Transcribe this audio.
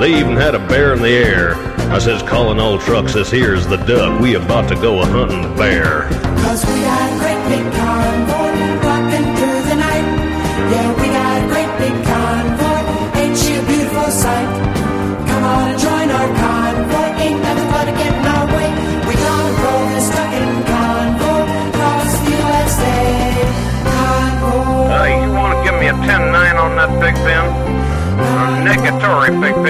They even had a bear in the air. I says, calling all trucks, this here's the duck. We about to go a-hunting bear. 'Cause we got a great big convoy rocking through the night. Yeah, we got a great big convoy. Ain't she a beautiful sight? Come on and join our convoy. Ain't nothing but to get in our way. We gonna roll this ducking convoy across the USA. Convoy. You want to give me a 10-9 on that, Big Ben? Negatory, Big Ben.